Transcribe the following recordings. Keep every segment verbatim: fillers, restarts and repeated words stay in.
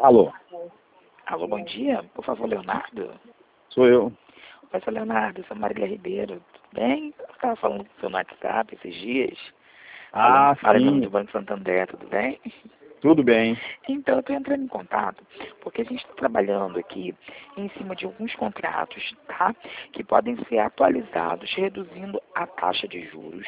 Alô, Alô, bom dia. Por favor, Leonardo. sou eu. Oi, sou Leonardo, sou Marília Ribeiro. Tudo bem? Eu estava falando com o seu no WhatsApp esses dias. Ah, Falando em nome sim, do Banco Santander, tudo bem? tudo bem. Então, eu estou entrando em contato porque a gente está trabalhando aqui em cima de alguns contratos, tá? Que podem ser atualizados, reduzindo a taxa de juros.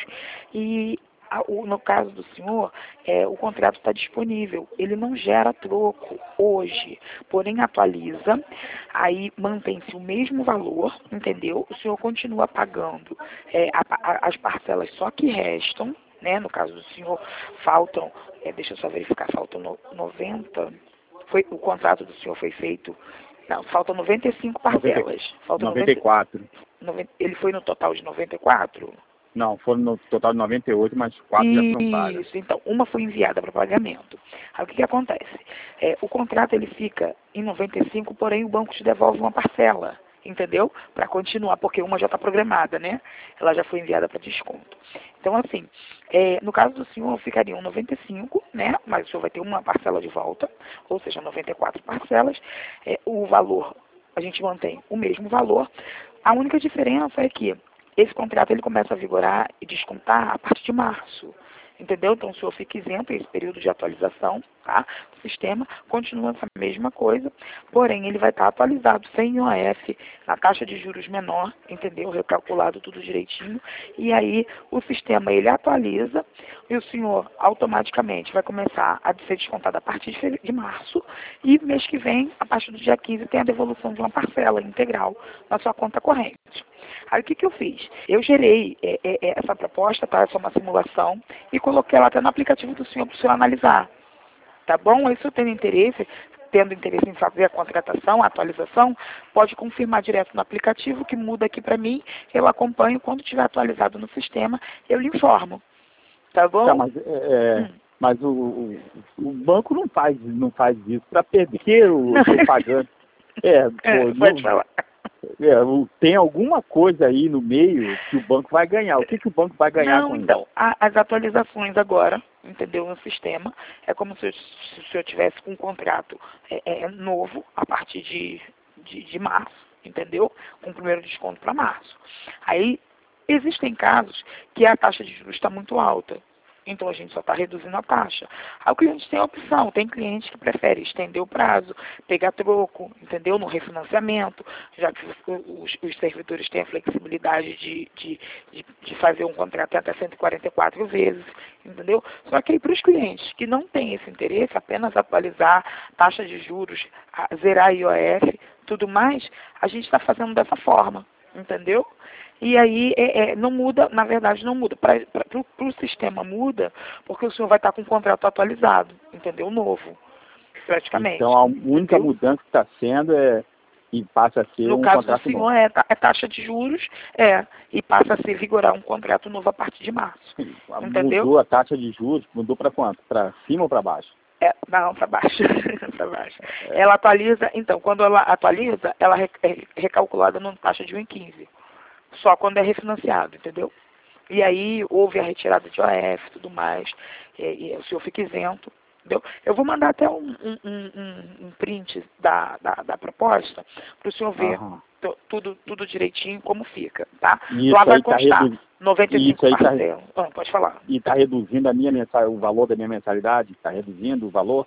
E a- o- no caso do senhor, é, o contrato está disponível. Ele não gera troco hoje, porém atualiza, aí mantém-se o mesmo valor, entendeu? O senhor continua pagando é, a- a- as parcelas só que restam, né? No caso do senhor, faltam, é, deixa eu só verificar, faltam no, noventa, foi, o contrato do senhor foi feito, não, faltam noventa e cinco noventa, parcelas. Faltam noventa e noventa, quatro. noventa, ele foi no total de noventa e quatro? Não, foram no total de noventa e oito, mas quatro já foram pagas. Isso, então, uma foi enviada para pagamento. Aí o que, que acontece? É, o contrato ele fica em noventa e cinco, porém o banco te devolve uma parcela, entendeu? Para continuar, porque uma já está programada, né? Ela já foi enviada para desconto. Então, assim, é, no caso do senhor, ficariam noventa e cinco, né? Mas o senhor vai ter uma parcela de volta, ou seja, noventa e quatro parcelas. É, o valor, a gente mantém o mesmo valor. A única diferença é que esse contrato ele começa a vigorar e descontar a partir de março, entendeu? Então o senhor fica isento esse período de atualização, tá? O sistema continua essa mesma coisa, porém ele vai estar atualizado sem I O F, na taxa de juros menor, entendeu? Recalculado tudo direitinho, e aí o sistema ele atualiza e o senhor automaticamente vai começar a ser descontado a partir de, feve- de março, e mês que vem, a partir do dia quinze, tem a devolução de uma parcela integral na sua conta corrente. Aí o que, que eu fiz? Eu gerei é, é, é, essa proposta, tá? Essa é uma simulação, e coloquei ela até no aplicativo do senhor para o senhor analisar. Tá bom? Aí se eu tenho interesse, tendo interesse em fazer a contratação, a atualização, pode confirmar direto no aplicativo, que muda aqui para mim, eu acompanho, quando tiver atualizado no sistema, eu lhe informo. Tá bom? Tá, mas, é, é, Hum. mas o, o, o banco não faz, não faz isso para perder o Não. seu pagante. É, É, pô, pode não, falar. é, o- tem alguma coisa aí no meio que o banco vai ganhar. O que, que o banco vai ganhar Não, com isso? então, a- as atualizações agora, entendeu, no sistema, é como se, se o senhor tivesse com um contrato é, é, novo a partir de, de, de março, entendeu? Com o primeiro desconto para março. Aí, existem casos que a taxa de juros está muito alta. Então a gente só está reduzindo a taxa. Aí o cliente tem a opção, tem cliente que prefere estender o prazo, pegar troco, entendeu? No refinanciamento, já que os, os servidores têm a flexibilidade de, de, de, de fazer um contrato até cento e quarenta e quatro vezes, entendeu? Só que aí para os clientes que não têm esse interesse, apenas atualizar taxa de juros, a- zerar I O F, tudo mais, a gente está fazendo dessa forma, entendeu? E aí é, é, não muda, na verdade não muda. Para o sistema muda, porque o senhor vai estar com o contrato atualizado, entendeu? Novo, praticamente. Então a única Entendeu? mudança que está sendo é e passa a ser No um caso do contrato senhor novo. é, ta- é taxa de juros, é, e passa a se vigorar um contrato novo a partir de março. Entendeu? Mudou a taxa de juros, mudou para quanto? Para cima ou para baixo? É, não, para baixo. Para baixo. Ela atualiza, então, quando ela atualiza, ela é re- é recalculada numa taxa de um vírgula quinze. Só quando é refinanciado, entendeu? E aí houve a retirada de O F e tudo mais, e, e o senhor fica isento, entendeu? Eu vou mandar até um, um, um, um- um print da, da, da proposta para o senhor ver Aham. tu- tudo, tudo direitinho como fica, tá? E Lá isso vai aí está constar redu... noventa e e isso cinco aí tá... parcelas. Ah, pode falar. e tá reduzindo a minha mensal... o valor da minha mensalidade? Está reduzindo o valor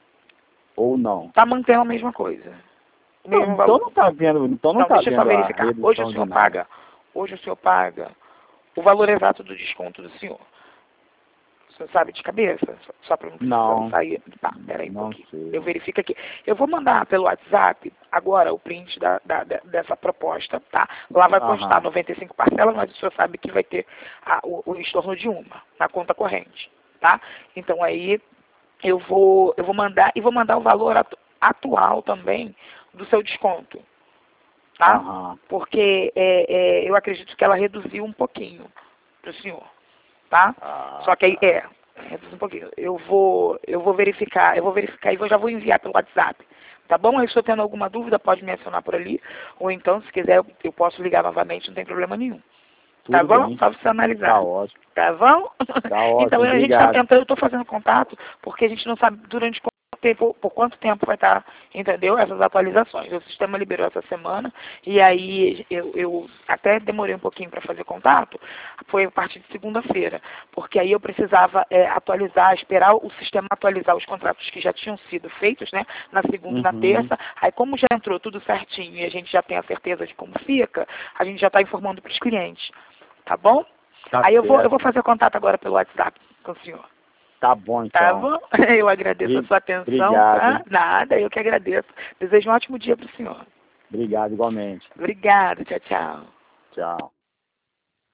ou não? Tá mantendo a mesma coisa, o Então, mesmo então valor. não está vendo, então não Não, tá deixa eu só vendo a verificar. Hoje o redução de senhor nada. paga, hoje o senhor paga o valor exato do desconto do senhor. O senhor sabe de cabeça? Só, só para não precisar Não, sair. Tá, peraí um não pouquinho. sei. Eu verifico aqui. Eu vou mandar pelo WhatsApp agora o print da, da- da- dessa proposta, tá? Lá vai constar Aham. noventa e cinco parcelas, mas o senhor sabe que vai ter a- o, o estorno de uma na conta corrente, tá? Então aí eu vou, eu vou mandar e vou mandar o valor atu- atual também do seu desconto, tá? Aham. Porque é, é, eu acredito que ela reduziu um pouquinho para o senhor, tá? Ah, Só que aí, tá. é, reduz um pouquinho. Eu vou, eu vou verificar, eu vou verificar e eu já vou enviar pelo WhatsApp. Tá bom? Aí se eu tendo alguma dúvida, pode me acionar por ali. Ou então, se quiser, eu, eu posso ligar novamente, não tem problema nenhum. Tá Tudo bom? bem. Só pra você analisar. Tá ótimo. Tá bom? Tá Então ótimo, a gente tá, obrigado. então eu estou fazendo contato porque a gente não sabe durante Por, por quanto tempo vai estar, entendeu? Essas atualizações. O sistema liberou essa semana e aí eu, eu até demorei um pouquinho para fazer contato, foi a partir de segunda-feira, porque aí eu precisava é, atualizar, esperar o sistema atualizar os contratos que já tinham sido feitos, né? Na segunda e na Uhum. terça. Aí como já entrou tudo certinho e a gente já tem a certeza de como fica, a gente já está informando para os clientes. Tá bom? Tá aí eu vou, eu certo. vou fazer contato agora pelo WhatsApp com o senhor. Tá bom, então. Tá bom? Eu agradeço a sua atenção. Obrigado. Tá? Nada, eu que agradeço. Desejo um ótimo dia para o senhor. Obrigado, igualmente. Obrigada, tchau, tchau. Tchau.